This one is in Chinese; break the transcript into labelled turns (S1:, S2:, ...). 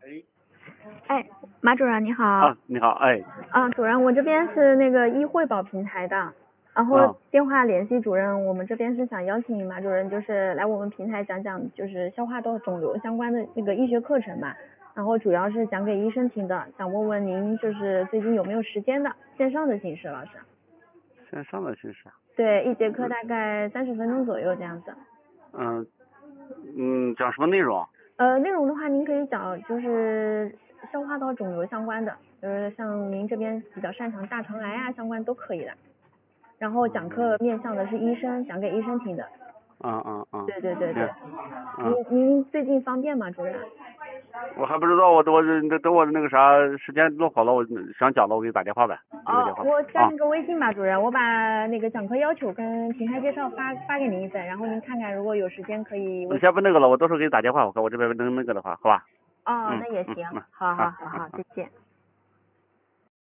S1: 哎，马主任你好。
S2: 啊，你好，哎，
S1: 主任，我这边是那个医惠保平台的，然后
S2: 啊
S1: 电话联系主任，我们这边是想邀请马主任就是来我们平台讲讲就是消化道肿瘤相关的那个医学课程嘛，然后主要是讲给医生听的，想问问您就是最近有没有时间的，线上的形式老师。
S2: 线上的形式。
S1: 对，一节课大概30分钟左右这样子。
S2: 嗯讲什么内容？
S1: 内容的话，您可以讲就是消化道肿瘤相关的，就是像您这边比较擅长大肠癌啊相关都可以的。然后讲课面向的是医生，讲给医生听的。对对对对。您最近方便吗，主任？
S2: 我还不知道，我等我那个啥时间弄好了，我想讲了，我给你打电话呗。
S1: 我加您个微信吧，主任，我把那个讲课要求跟平台介绍发给您一份，然后您看看，如果有时间可以。
S2: 你先不那个了，我到时候给你打电话，我看我这边能那个的话，好吧？
S1: 那也行。好，再见。